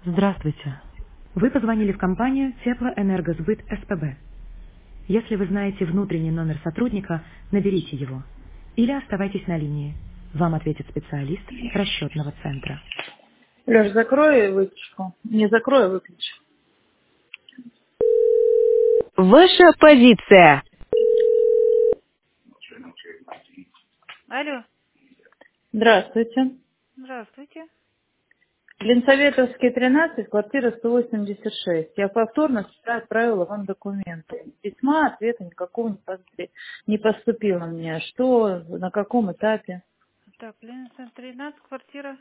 Здравствуйте. Вы позвонили в компанию Теплоэнергосбыт СПБ. Если вы знаете внутренний номер сотрудника, наберите его. Или оставайтесь на линии. Вам ответит специалист расчетного центра. Леш, закрой вытяжку. Не закрой, а выключи. Ваша позиция. Алло, Здравствуйте. здравствуйте. Ленсоветовский, 13, квартира 186. Я повторно вчера отправила вам документы. Письма, ответа никакого не поступило мне. Что, на каком этапе? Так, Ленина 13, квартира.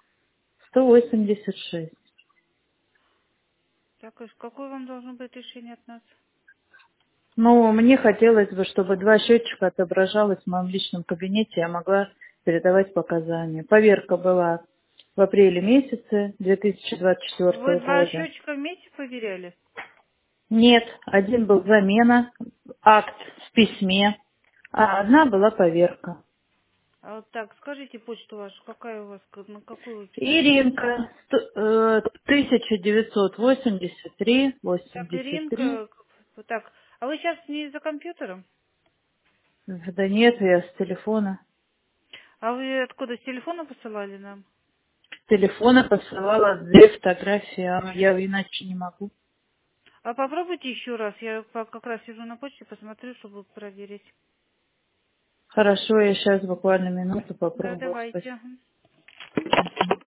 186. Так, и какое вам должно быть решение от нас? Ну, мне хотелось бы, чтобы два счетчика отображалось в моем личном кабинете, я могла передавать показания. Поверка была в апреле месяце Вы 2024 два года. счетчика вместе поверяли? Нет, один был замена, акт в письме, а одна была поверка. А вот так, скажите почту вашу, какая у вас, на какую вы писали? Иринка, 1983, Так, 83. Иринка, вот так. А вы сейчас не за компьютером? Да нет, я с телефона. А вы откуда, с телефона посылали нам? С телефона посылала две фотографии, а я иначе не могу. А попробуйте еще раз, я как раз сижу на почте, посмотрю, чтобы проверить. Хорошо, я сейчас буквально минуту Да, попробую. давайте. Спасибо. Ага.